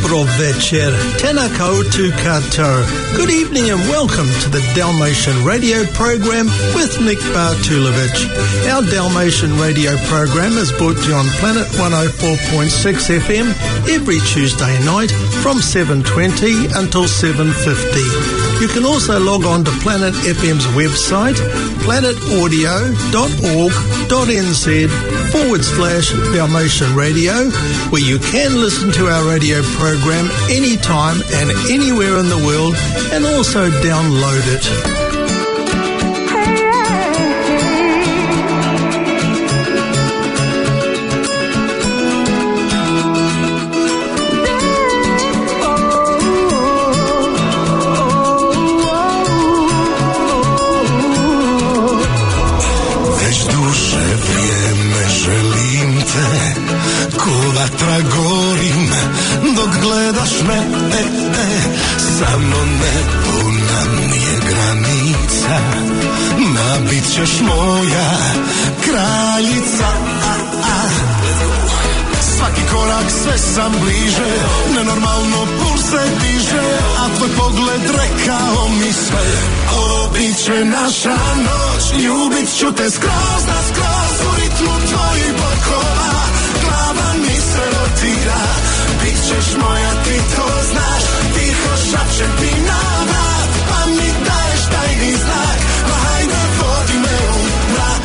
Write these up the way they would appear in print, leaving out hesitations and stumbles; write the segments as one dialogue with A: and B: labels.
A: Dobro večer, tena koutou katoa. Good evening and welcome to the Dalmatian Radio program with Nick Bartulovich. Our Dalmatian Radio program is brought to you on Planet 104.6 FM every Tuesday night from 7:20 until 7:50. You can also log on to Planet FM's website, planetaudio.org.nz/Dalmatian Radio, where you can listen to our radio program anytime and anywhere in the world and also download it.
B: Vatra gorim dok gledaš me, samo nebo nam je granica, ma bit ćeš moja kraljica. Svaki korak sve sam bliže, nenormalno puls se diže, a tvoj pogled rekao mi sve. Ovo bit će naša noć, ljubit ću te skroz na skroz, u ritmu tvojih bokova glava mi se rotira. Bit ćeš moja, ti to znaš, tiho šapšem ti na vrat, pa mi daješ tajni znak, ma hajde vodi me u mrak.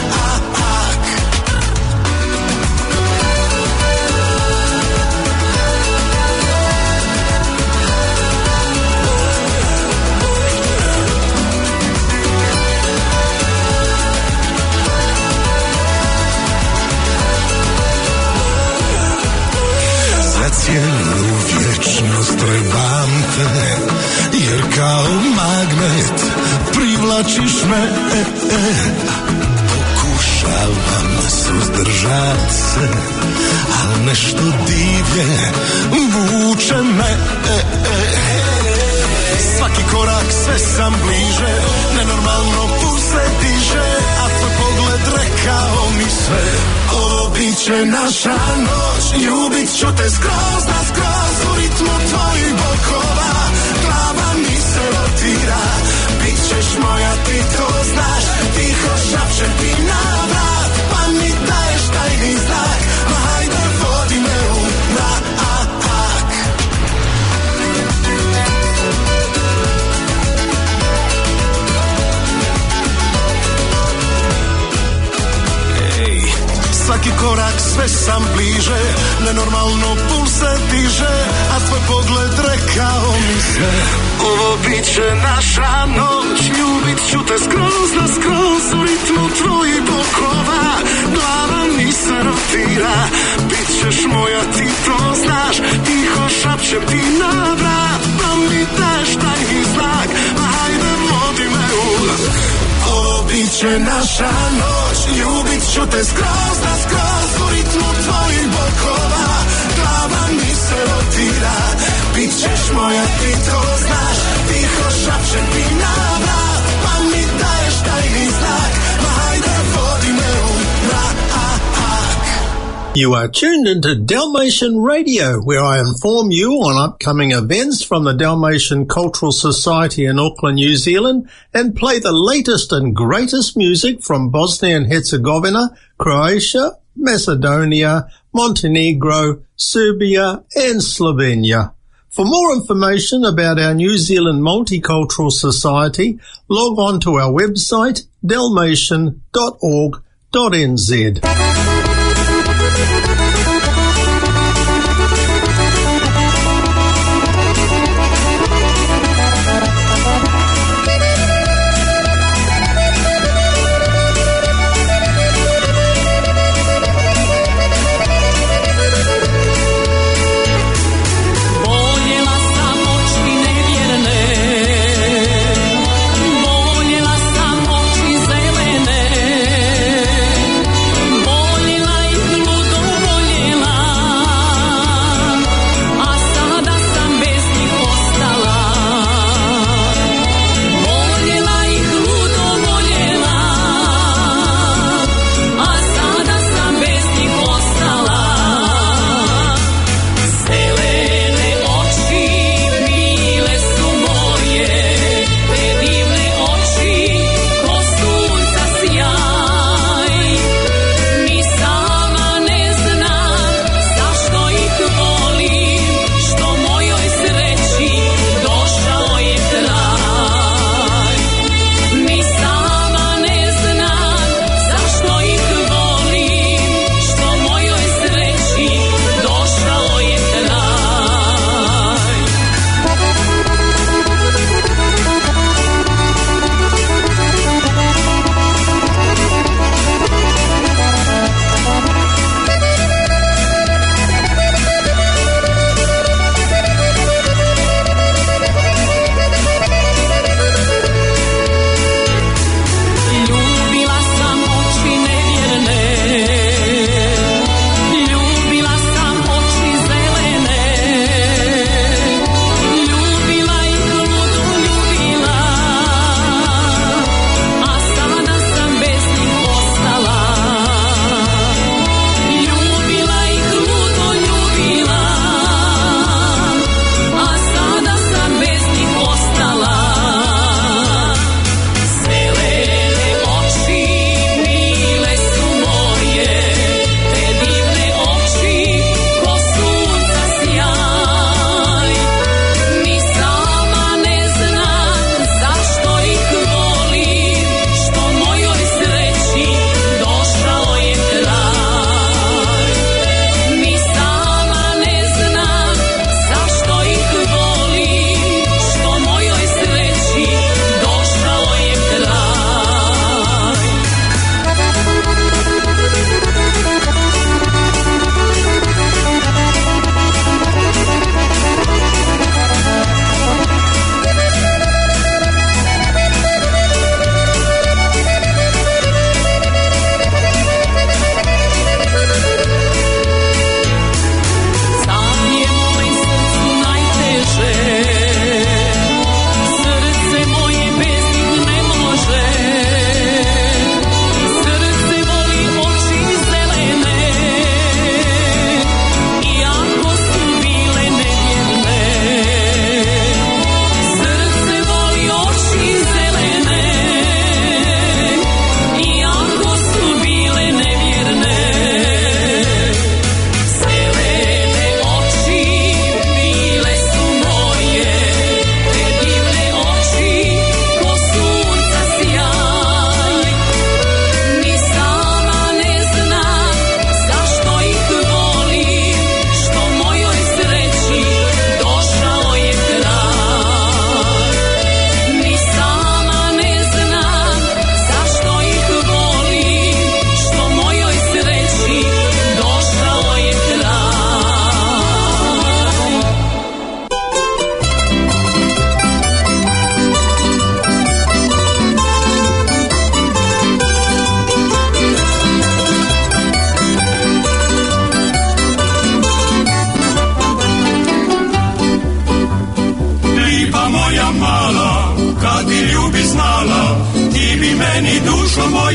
B: Cijelu vječnost trebam te, jer kao magnet privlačiš me. Pokušavam suzdržat se, al nešto divlje vuče me. Svaki korak sve sam bliže, nenormalno puls se diže, a tvoj pogled rekao mi sve. Ovo bit će naša noć, ljubit ću te skroz na skroz, u ritmu tvojih bokova glava mi se rotira. Bit ćeš moja, ti to znaš, tiho šapšem ti na vrat, pa mi daješ tajni znak, ma hajde vodi me u mrak. Svaki korak sve sam bliže, nenormalno puls se diže, a tvoj pogled rekao mi sve. Ovo bit će naša noć, ljubit ću te skroz na skroz, u ritmu tvojih bokova glava mi se rotira. Bit ćeš moja, ti to znaš, tiho šapšem ti na vrat, pa mi daješ tajni znak, ma hajde vodi me u mrak. Ovo bit će naša noć, ljubit ću te skroz na skroz, u ritmu tvojih bokova glava mi se rotira. Bit ćeš moja, ti to znaš, tiho šapšem ti na vrat, pa mi daješ tajni znak, ma hajde vodi me u mrak.
A: You are tuned into Dalmatian Radio, where I inform you on upcoming events from the Dalmatian Cultural Society in Auckland, New Zealand, and play the latest and greatest music from Bosnia and Herzegovina, Croatia, Macedonia, Montenegro, Serbia, and Slovenia. For more information about our New Zealand Multicultural Society, log on to our website, dalmatian.org.nz.
C: Boljela sam oči zelene,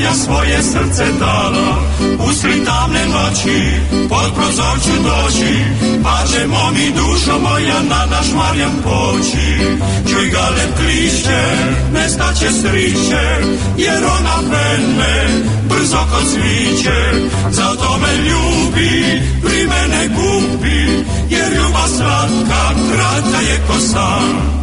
B: moja svoje srce dala, usred tamne noći, pod prozor ću doći, pa ćemo mi dušo moja na naš Marjan poći. Čuj galeb klišće, nestaće striće, jer ona mene brzo kod cviće, zato me ljubi, pri mene gubi, jer ljubav slatka, kratka je ko san.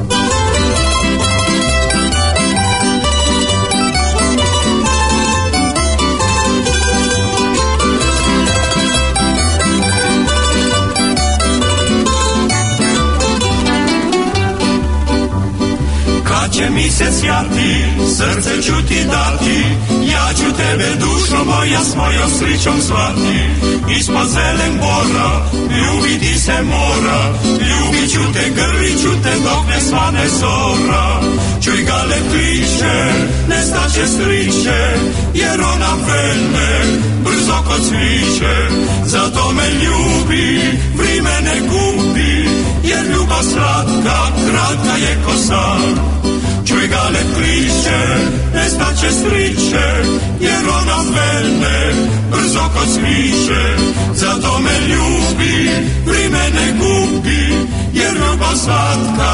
B: Kad će mi se sjati, srce ću ti dati, ja ću tebe dušo moja s mojom sličom zvati. Ispod zelen bora, ljubiti se mora, ljubit ću te, grlit ću te dok ne svane zora. Čuj galeb kliče, nestaće striće, jer ona mene brzo kod cviće, zato me ljubi, pri mene gubi, jer ljubav slatka, kratka je ko san. Čuj galeb kliče, nestaće striće, jer ona mene brzo kod cviće, zato me ljubi, pri mene gubi, jer ljubav slatka,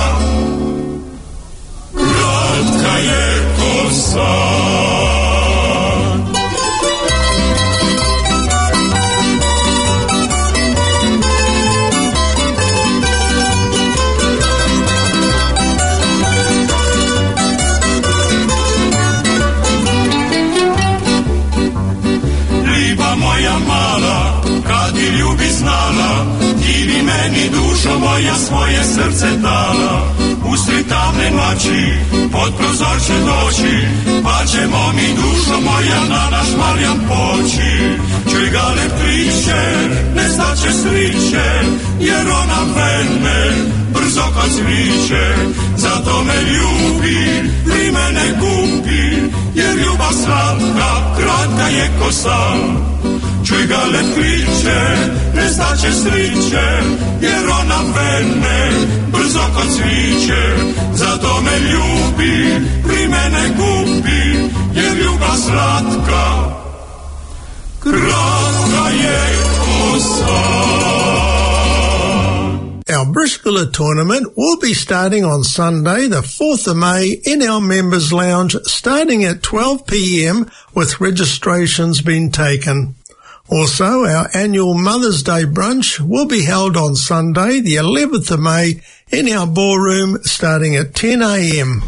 B: kratka je ko san. Moja mala, kad i ljubi znala, ti bi meni dušo moja svoje srce dala. Usred tamne noći, pod prozor će doći, pa ćemo mi dušo moja na naš Marjan poći. Čuj galeb kliče, nestaće striće, jer ona mene brzo kod cviće, zato me ljubi, pri mene gubi, jer ljubav slatka, kratka je ko san. Čuj galeb kliče, nestaće striće, jer ona mene brzo kod cviće, zato me ljubi, pri mene gubi, jer ljubav slatka, kratka je ko san.
A: Our Briscoe tournament will be starting on Sunday, the 4th of May, in our members' lounge, starting at 12 p.m, with registrations being taken. Also, our annual Mother's Day brunch will be held on Sunday, the 11th of May, in our ballroom, starting at 10 a.m.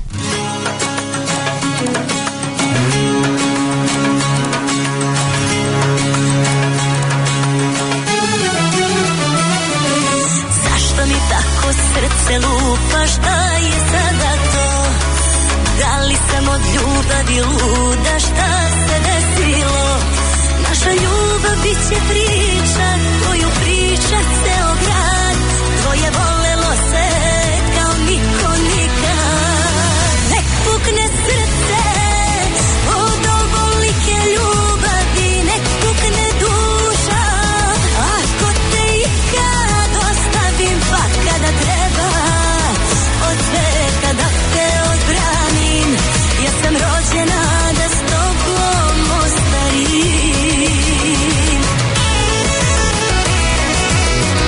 C: Zašto mi tako srce lupa, šta je sada to? Da li sam od ljubavi luda, šta se desilo? Naša ljubav bit će priča, koju priča ceo grad. Tvoje volelo se kao niko nikad. Nek pukne srce od ovolike ljubavi, nek pukne duša. Ako te ikad ostavim, pa kada treba od sveta da te odbranim, ja sam rođena da s tobom ostarim.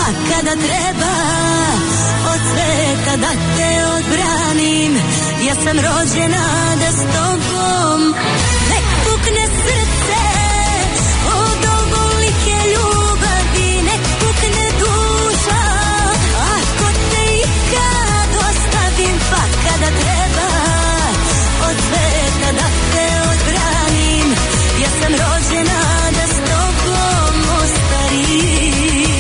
C: pa kada treba od sveta da te odbranim. Ja sam rođena da s tobom nek pukne srce od ovolike ljubavi, nek pukne duša ako te ikad ostavim, pa kada treba od sveta da te odbranim. Ja sam rođena da s tobom ostarim.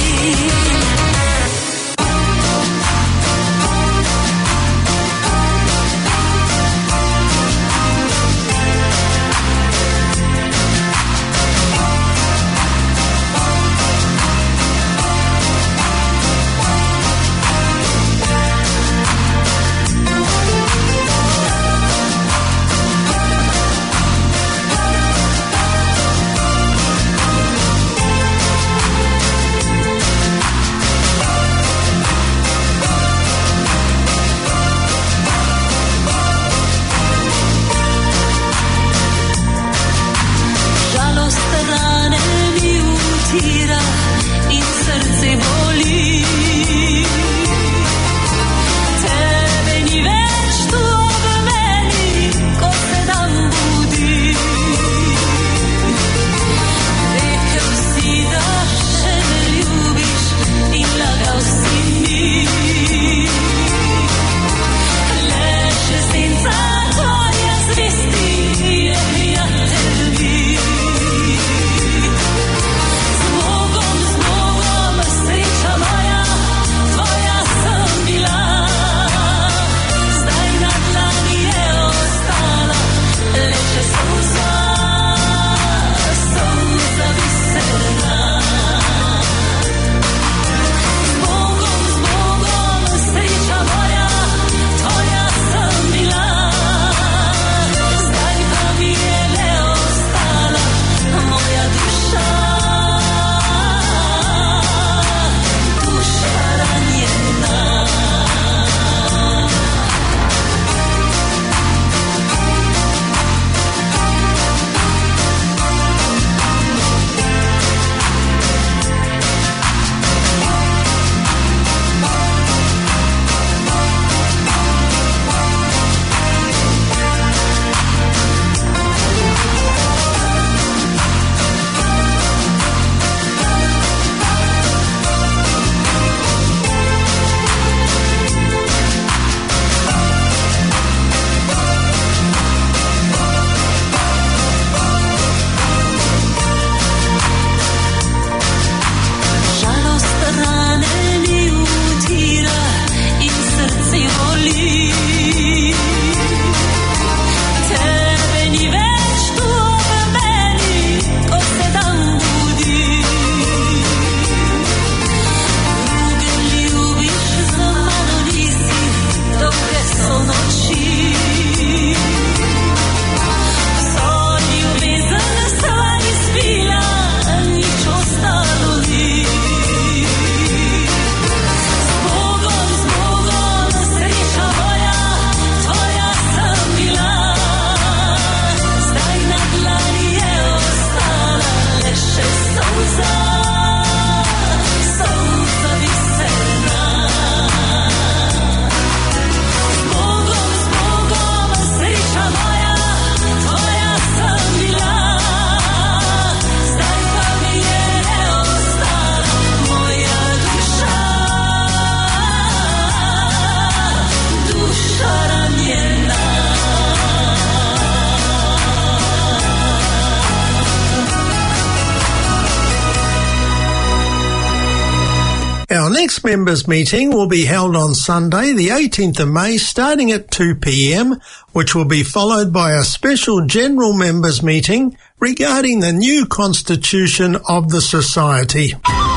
A: Our next members' meeting will be held on Sunday, the 18th of May, starting at 2 p.m, which will be followed by a special general members' meeting regarding the new constitution of the Society.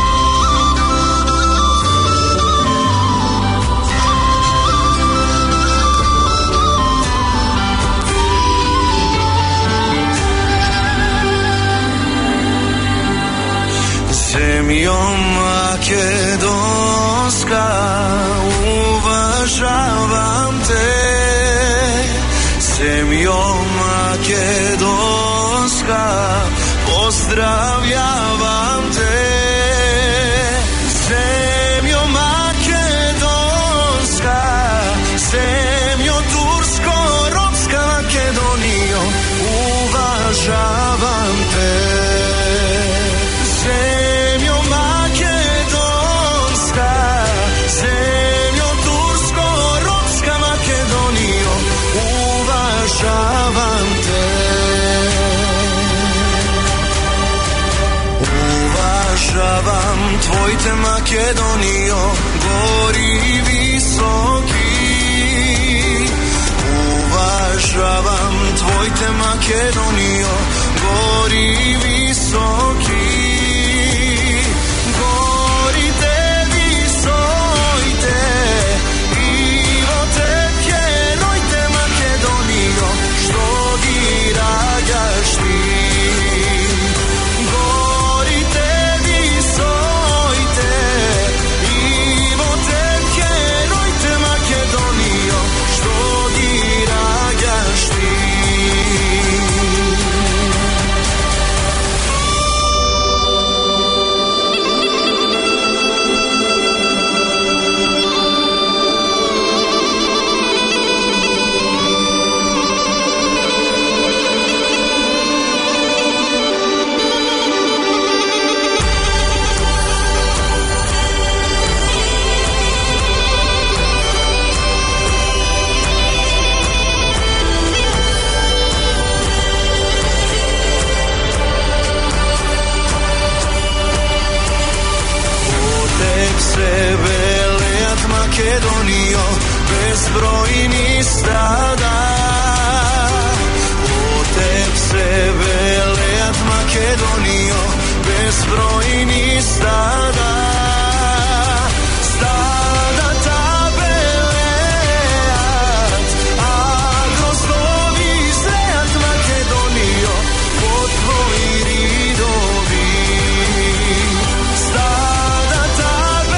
B: Makedonska, uvažavam te, zemljo Makedonska, pozdravljavam te, zemljo tvojte Makedonijo, gori visoki. Uvažavam tvojte Makedonijo, gori visoki. Gorite visojte, ivo te pjerojte Makedonijo, što diragaš ti. Gorite visojte, ivo te pjerojte Makedonijo, što diragaš ti. Makedonijo, bezbrojni stada. Otep se velejat Makedonijo, bezbrojni stada. Stada ta velejat, a grozdovi zrejat Makedonijo, pod tvoji ridovi. Stada ta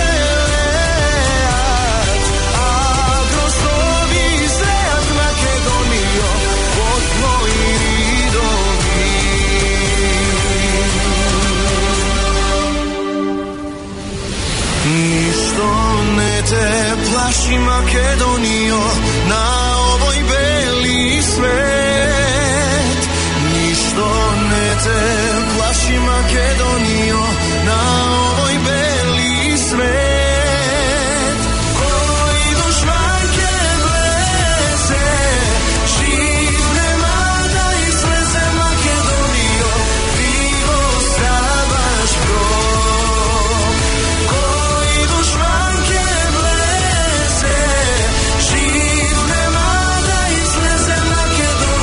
B: te plaši Makedonijo, na ovoj beli svet. Ništo ne te plaši Makedonijo, na ovoj beli svet. Koji dušmanke blese, živne mada i sleze Makedonijo, vivo stavaš brod. Koji dušmanke živne mada i sleze Makedonijo,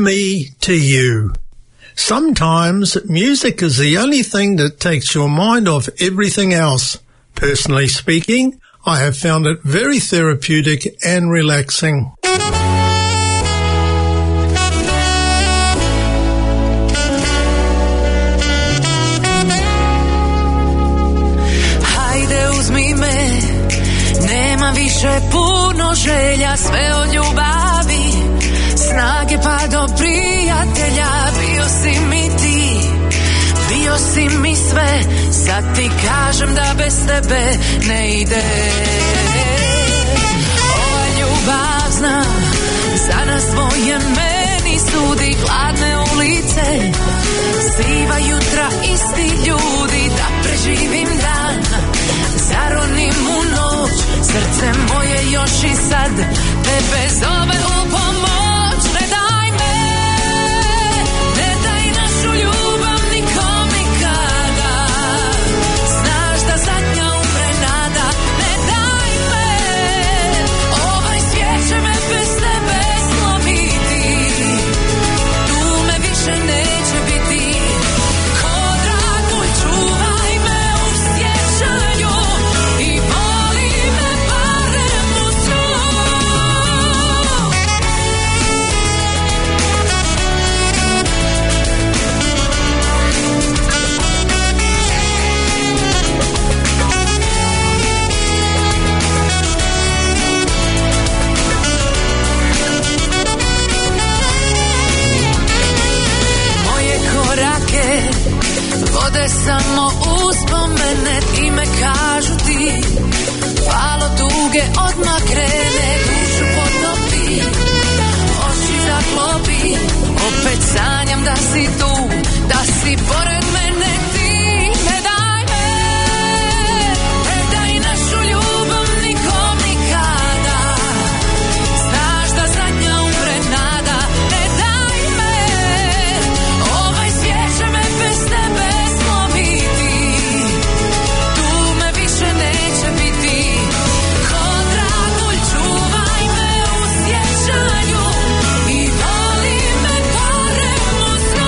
A: me to you. Sometimes music is the only thing that takes your mind off everything else. Personally speaking, I have found it very therapeutic and relaxing.
D: Hajde uzmi me, nema više puno želja, sve od ljubavi, snage pa do prijatelja. Bio si mi ti, bio si mi sve, sad ti kažem da bez tebe ne ide. Ova ljubav zna, za nas dvoje meni sudi, hladne ulice, siva jutra, isti ljudi, da preživim dan, zaronim u noć, srce moje još i sad tebe zove u pomoć. Ne daj me, ne daj našu ljubav nikom nikada, znaš da zadnja umre nada. Ne daj me, ovaj svijet će me bez tebe slomiti, tu me više neće biti. Ko dragulj čuvaj me u sjećanju i voli me barem u snu. Moje korake vode samo uspomene, ti me kažu ti, falo tuge odmah krene, dušu potopi, oči zaklopi, opet sanjam da si tu, da si pored mene ti. Ne daj me, ne daj našu ljubav nikom nikada, znaš da zadnja umre nada. Ne daj me, ovaj svijet će me bez tebe slomiti, tu me više neće biti. Ko dragulj čuvaj me u sjećanju i voli me barem u snu.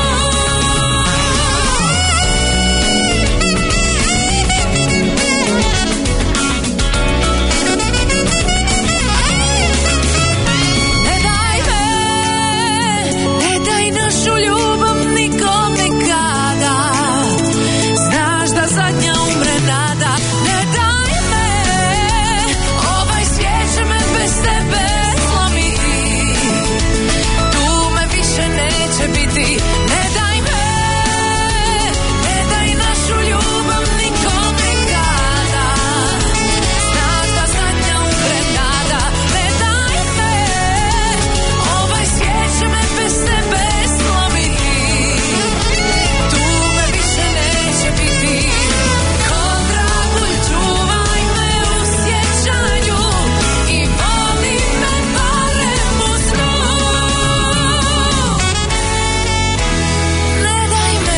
D: Ne daj me, ne daj našu ljubav nikom nikada, znaš da zadnja umre nada. Ne daj me, ovaj svijet će me bez tebe slomiti, tu me više neće biti. Ne daj me, ne daj našu ljubav nikom nikada, znaš da zadnja umre nada. Ne daj me, ovaj svijet će me bez tebe slomiti, tu me više neće biti. Ko dragulj čuvaj me u sjećanju i voli me barem u snu. Ne daj me.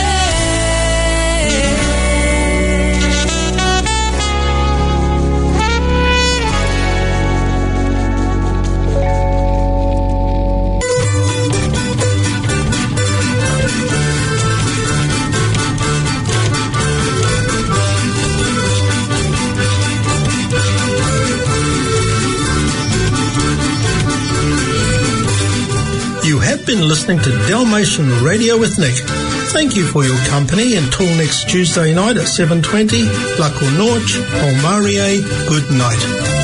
A: You have been listening to Dalmatian Radio with Nick. Thank you for your company. Until next Tuesday night at 7:20, Laco Norch, Polmarie, good night.